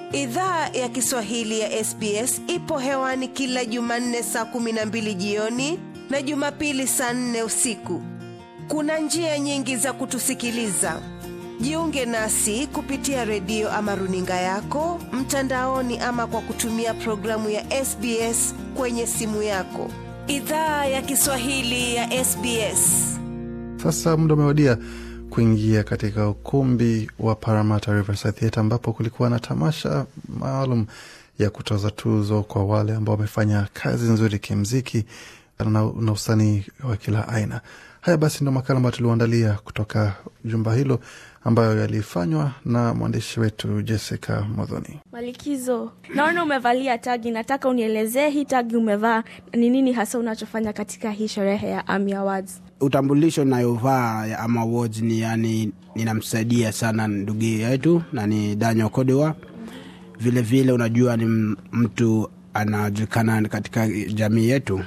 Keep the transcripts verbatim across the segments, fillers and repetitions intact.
Idhaa ya Kiswahili ya S B S ipo hewani kila Jumanne saa kumi na mbili jioni na Jumapili saa nne usiku. Kuna njia nyingi za kutusikiliza. Jiunge nasi kupitia redio ama runinga yako, mtandaoni ama kwa kutumia programu ya S B S kwenye simu yako. Idhaa ya Kiswahili ya S B S. Sasa muda umewadia kuingia katika ukumbi wa Parramatta Riverside Theatre ambapo kulikuwa na tamasha maalum ya kutoza tuzo kwa wale ambao wamefanya kazi nzuri kimuziki na, na usanii wa kila aina. Haya basi ndio makala ambayo tuliwaandalia kutoka jumba hilo ambayo yalifanywa na mwandishi wetu Jessica Modhoni. Malikizo, naona umevalia tagi, nataka unielezee hii tagi umevaa ni nini hasa unachofanya katika hii sherehe ya AMI Awards? Utambulisho ninayovaa ya AMI Awards ni yani ninamsaidia sana ndugu yetu na ni Daniel Kodewa. Vile vile unajua ni mtu anajulikana katika jamii yetu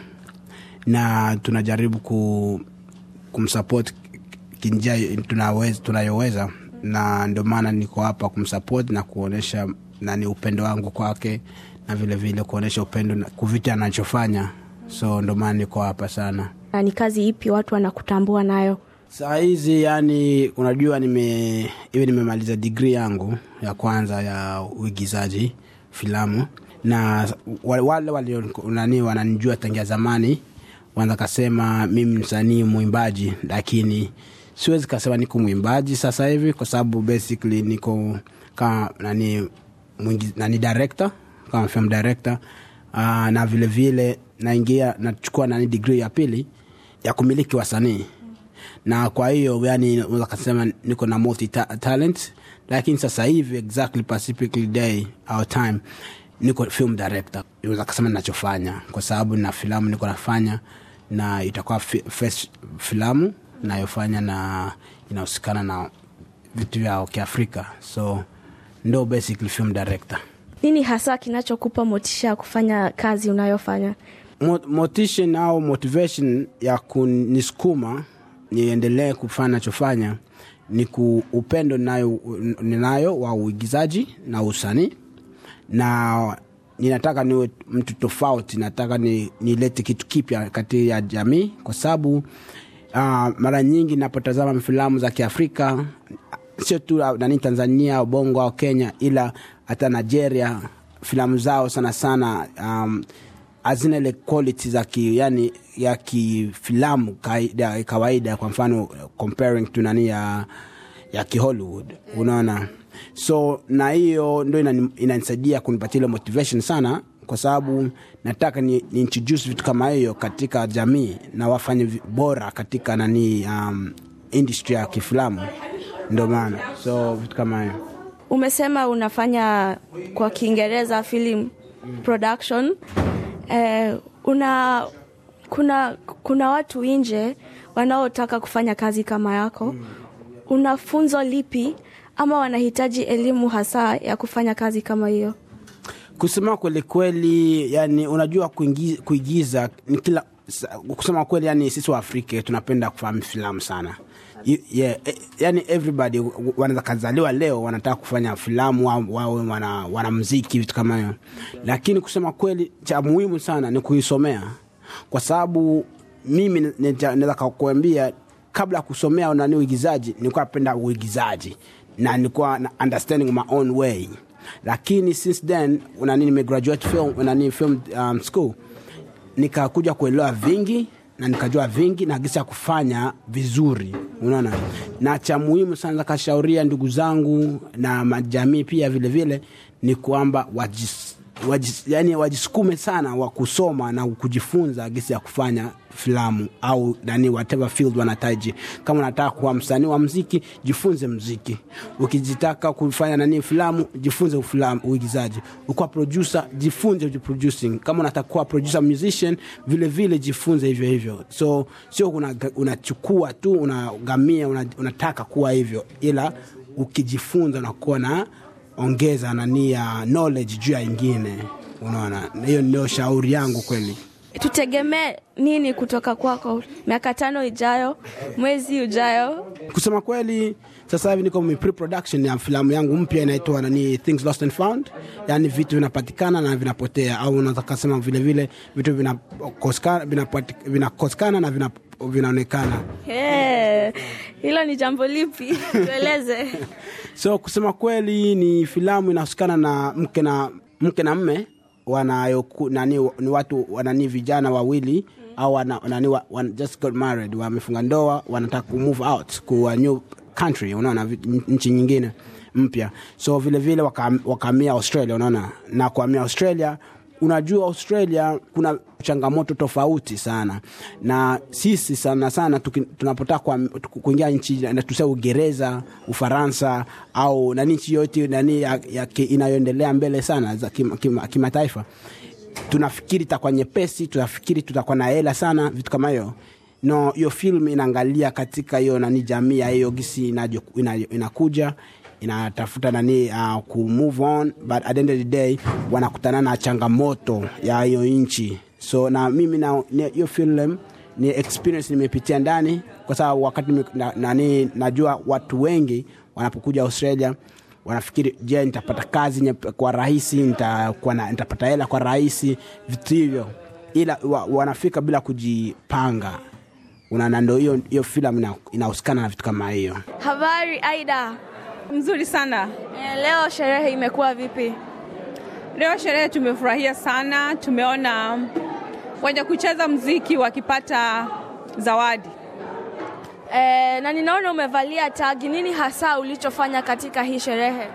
na tunajaribu ku kumsupport kinjia tunaweza tunayoweza, na ndio maana niko hapa kumsupport na kuonesha nani upendo wangu kwake na vile vile kuonesha upendo kuvitia anachofanya. So ndio maana niko hapa sana. Na ni kazi ipi watu wanakutambua nayo? Saa hizi yani unajua nime hivi nimemaliza degree yangu ya kwanza ya uigizaji filamu, na wale wale nani wananijua tangia zamani wanataka kusema mimi msanii muimbaji, lakini siwezi kusema niko muimbaji sasa hivi kwa sababu basically niko kama nani mwingi, nani director, kama film director. Uh, na vile vile naingia nachukua nani degree ya pili ya kumiliki wasanii. Na kwa hiyo yani unaweza kusema niko na multi talent, lakini sasa hivi exactly specifically day our time niko film director. Unaweza kusema ninachofanya kwa sababu na filamu niko nafanya na itakuwa first filamu nayofanya na inahusikana na vitu vya Kiafrika. So ndo basically film director. Nini hasa kinachokupa motisha kufanya kazi unayofanya? Motivation au motivation ya kunisukuma niendelee kufanya nachofanya ni upendo ninayo ninayo wa uigizaji na usanii, na ninataka niwe mtu tofauti, nataka ni nilete kitu kipya kati ya jamii kwa sababu uh, mara nyingi napotazama filamu za Kiafrika sio tu na Tanzania au Bongo au Kenya, ila hata Nigeria filamu zao sana sana um, hazina ile quality za ki, yani ya kifilamu kawaida, kawaida kwa mfano comparing to nani ya ya ki Hollywood, unaona. So na hiyo ndio inanisaidia kunipatia ile motivation sana kwa sababu nataka ni, ni introduce vitu kama hiyo katika jamii na wafanye bora katika nani um, industry ya kifilamu, ndio maana. So vitu kama hiyo. Umesema unafanya kwa Kiingereza film production. Eh, una kuna kuna watu nje wanaotaka kufanya kazi kama yako. Una funzo lipi ama wanahitaji elimu hasa ya kufanya kazi kama hiyo? Kusema kweli kweli yani unajua kuingiza, kuigiza ni kila kusema kweli yani sisi wa Afrika tunapenda kufahamu filamu sana. Yeah, yani everybody wanaweza kazaliwa leo wanataka kufanya filamu wao wana wana muziki vitu kama hiyo, lakini kusema kweli cha muhimu sana ni kuisomea, kwa sababu mimi naweza kukuambia kabla kusomea nani uigizaji nilikuwa napenda uigizaji na nilikuwa na understanding my own way, lakini since then una nini nimegraduate film una nini film um, school nikakuja kuelewa vingi na nikajua vingi na gisa kufanya vizuri, unaona. Na cha muhimu sana kashauria ndugu zangu na majamii pia vile vile ni kwamba wajis, wajis, yani wajisukume sana wa kusoma na kujifunza gisa ya kufanya filamu au nani whatever field wanataji. Kama unataka kuwa msanii wa muziki, jifunze muziki. Ukijitaka kufanya nani filamu, jifunze filamu uigizaji. Ukiwa producer, jifunze producing. Kama unataka kuwa producer musician, vile vile jifunze hivyo hivyo. So sio una unachukua tu unagamia una, unataka kuwa hivyo, ila ukijifunza na kuwa na ongeza nani ya knowledge juu ya ingine, unaona. Hiyo ndio shauri yangu kweli. tutegemee nini kutoka kwako miaka tano ijayo, mwezi ujayo? Kusema kweli, sasa hivi niko mi pre-production ya filamu yangu mpya inaitwa nani Things Lost and Found. Yani vitu vinapatikana na vinapotea, au unaweza kusema vile vile vitu vinakosekana vinakosekana na vina vinaonekana. Eh, hilo ni jambo lipi? Tueleze. So kusema kweli ni filamu inahusikana na mke na mke na mme wanayoku nani ni watu wanani vijana wawili mm. au wana, nani wa, wana just got married, wamefunga ndoa, wanataka ku move out kwa new country, unaona, nchi nyingine mpya. So vile vile wakahamia Australia, unaona, na kuhamia Australia, unajua Australia kuna changamoto tofauti sana, na sisi sana sana tunapotaka kuingia nchi na tuseme Uingereza, Ufaransa au nani nchi yote nani ya, ya inayoendelea mbele sana za kimataifa, kima, kima tunafikiri itakuwa nyepesi, tunafikiri tutakuwa na hela sana, vitu kama hiyo. No, hiyo film inaangalia katika hiyo nani jamii ya hiyo gisi inakuja ina, ina inatafuta nani uh, ku move on, but at the end of the day wanakutana na changamoto ya hiyo nchi. So na mimi na hiyo film ni experience nimepitia ndani, kwa sababu wakati na, nani najua watu wengi wanapokuja Australia wanafikiri, je, nitapata kazi kwa rahisi, nitakuwa nitapata hela kwa rahisi, vitu hivyo, ila wa, wanafika bila kujipanga. Unaona, ndio hiyo hiyo filamu inahusikana na vitu kama hiyo. Habari Aida? Mzuri sana. E, leo sherehe imekuwa vipi? Leo sherehe tumefurahia sana, tumeona wenye kucheza muziki wakipata zawadi. E, na ninaona umevalia tagi, nini hasa ulichofanya katika hii sherehe?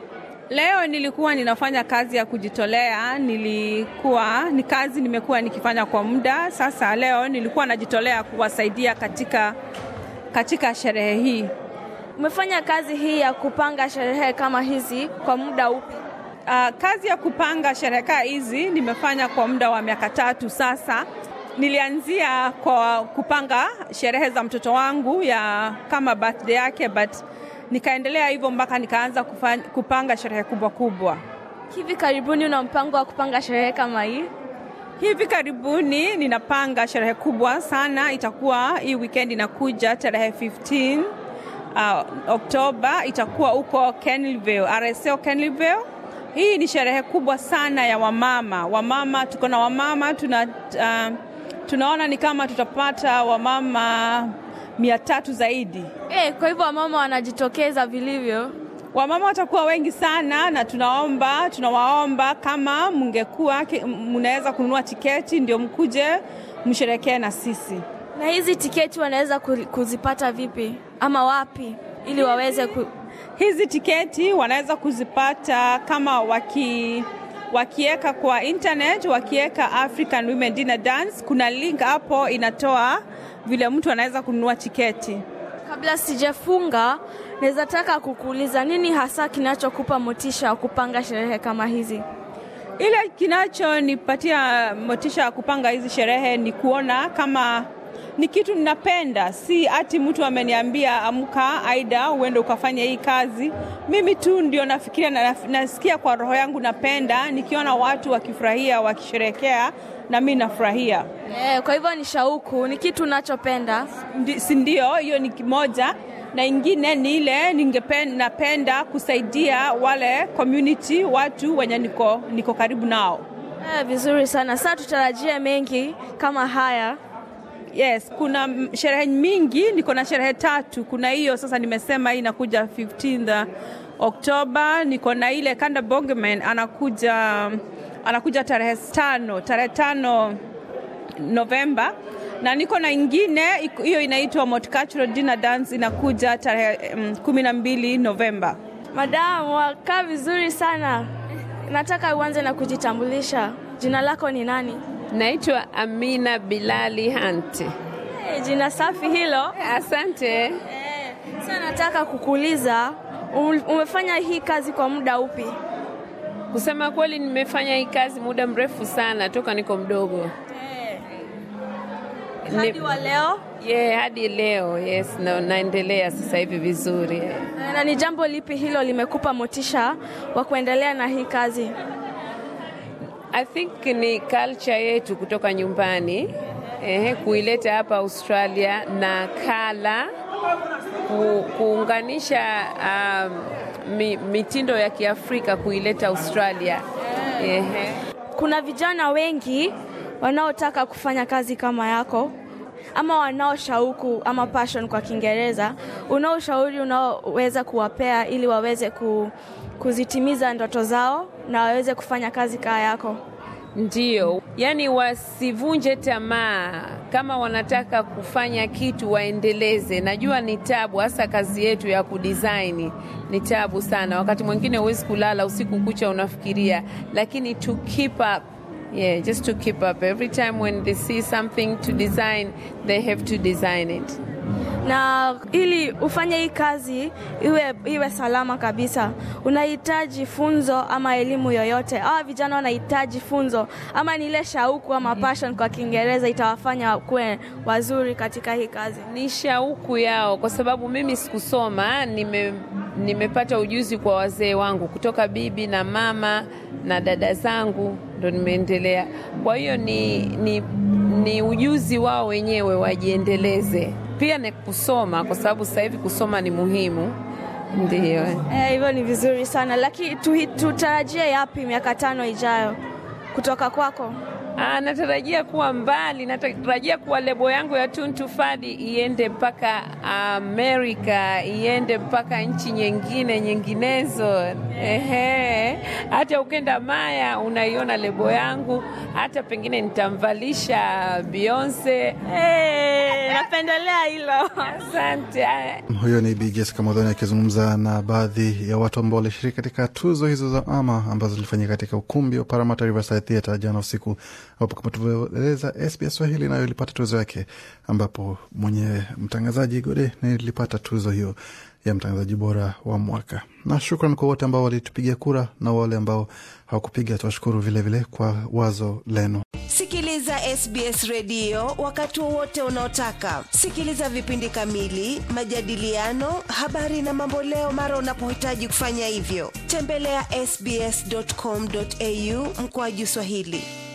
Leo nilikuwa ninafanya kazi ya kujitolea, nilikuwa ni kazi nimekuwa nikifanya kwa muda. Sasa leo nilikuwa najitolea kuwasaidia katika katika sherehe hii. Umefanya kazi hii ya kupanga sherehe kama hizi kwa muda upi? Uh, kazi ya kupanga sherehe hizi nimefanya kwa muda wa miaka tatu sasa. Nilianzia kwa kupanga sherehe za mtoto wangu ya kama birthday yake, but nikaendelea hivyo mpaka nikaanza kufanya, kupanga sherehe kubwa kubwa. Hivi karibuni una mpango wa kupanga sherehe kama hii? Hivi karibuni ninapanga sherehe kubwa sana. Itakuwa hii weekend inakuja tarehe fifteen uh, Oktoba, itakuwa huko Kenilville, R S L Kenilville. Hii ni sherehe kubwa sana ya wamama. Wamama tuko na wamama tuna uh, tunaona ni kama tutapata wamama mia tatu zaidi. Eh, kwa hivyo wamama wanajitokeza vilivyo. Wamama watakuwa wengi sana, na tunaomba tunawaomba kama mngekuwa mnaweza kununua tiketi ndio mkuje msherekee na sisi. Na hizi tiketi wanaweza kuzipata vipi ama wapi ili waweze ku... Hizi tiketi wanaweza kuzipata kama waki wakieka kwa internet, wakieka African Women Dinner Dance, kuna link hapo inatoa vile mtu anaweza kununua tiketi. Kabla sijafunga, naweza taka kukuuliza nini hasa kinachokupa motisha kupanga sherehe kama hizi? Ile kinachonipatia motisha kupanga hizi sherehe ni kuona kama ni kitu ninapenda, si ati mtu ameniambia amka Aida uende ukafanya hii kazi. Mimi tu ndio nafikiria na nasikia kwa roho yangu napenda, nikiona watu wakifurahia wakisherekea na mimi nafurahia. Eh, kwa hivyo ni shauku, ni kitu ninachopenda. Si ndio? Hiyo ni kimoja, na ingine ni ile ningependa napenda kusaidia wale community, watu wenye niko niko karibu nao. Eh, vizuri sana. Sasa tutarajie mengi kama haya. Yes, kuna sherehe mingi, niko na sherehe tatu. Kuna hiyo sasa nimesema hii inakuja fifteenth October, niko na ile Kanda Bongeman anakuja anakuja tarehe tano, tarehe tano November, na niko na ingine hiyo inaitwa Multicultural Dinner Dance inakuja tarehe um, kumi na mbili November. Madam, wakaa vizuri sana. Nataka uanze na kujitambulisha. Jina lako ni nani? Naitwa Amina Bilali Hunt. Hey, jina safi hilo. Asante. Eh, sasa nataka kukuuliza umefanya hii kazi kwa muda upi? Kusema kweli nimefanya hii kazi muda mrefu sana toka niko mdogo. Eh. Hadi wa leo? Yeah, hadi leo. Yes, na naendelea sasa hivi vizuri. Yeah. Na ni jambo lipi hilo limekupa motisha wa kuendelea na hii kazi? I think ni culture yetu kutoka nyumbani, eh, kuileta hapa Australia na kala ku, kuunganisha um, mi, mitindo ya Kiafrika kuileta Australia. Eh. Kuna vijana wengi wanaotaka kufanya kazi kama yako ama wanao shauku ama passion kwa Kiingereza. Unao ushauri unaoweza kuwapea ili waweze ku, kuzitimiza ndoto zao na waweze kufanya kazi kama yako? Ndiyo, yani wasivunje tamaa. Kama wanataka kufanya kitu waendeleze. Najua ni tabu, hasa kazi yetu ya kudesign ni tabu sana. Wakati mwingine huwezi kulala usiku kucha unafikiria, lakini to keep up, yeah, just to keep up. Every time when they see something to design, they have to design it. Na ili ufanye hii kazi iwe, iwe salama kabisa, unahitaji funzo ama elimu yoyote? Hawa vijana wanahitaji funzo ama ni ile shauku ama passion kwa Kiingereza itawafanya kuwe wazuri katika hii kazi? Ni shauku yao, kwa sababu mimi sikusoma, nime nimepata ujuzi kwa wazee wangu, kutoka bibi na mama na dada zangu ndo nimeendelea. Kwa hiyo ni, ni, ni ujuzi wao wenyewe wajiendeleze. Pia ni kusoma, kwa sababu sasa hivi kusoma ni muhimu. Ndiyo. Eh, hivyo ni vizuri sana. Lakini tutarajie yapi miaka tano ijayo kutoka kwako? Ah, natarajia kuwa mbali, natarajia kuwa lebo yangu ya Tuntu Fadi iende mpaka Amerika, iende mpaka nchi nyingine nyinginezo. Ehe. Hata ukenda Maya unaiona lebo yangu, hata pengine nitamvalisha Beyonce. Eh, napendelea hilo. Asante. Huyo ni Bi Jessica Modhoni akizungumza na baadhi ya watu ambao walishiriki katika tuzo hizo za ama ambazo zilifanyika katika ukumbi wa Parramatta Riverside Theatre jana usiku, ambapo kama tulivyoeleza S B S Swahili nayo ilipata tuzo yake, ambapo mwenye mtangazaji Gode nilipata tuzo hiyo ya mtangazaji bora wa mwaka. Na shukrani kwa wote ambao walitupigia kura na wale ambao hawakupiga, tuwashukuru vile vile kwa wazo lenu. Sikiliza S B S Radio wakati wote unaotaka. Sikiliza vipindi kamili, majadiliano, habari na mambo leo mara unapohitaji kufanya hivyo. Tembelea s b s dot com dot a u mkwaju Swahili.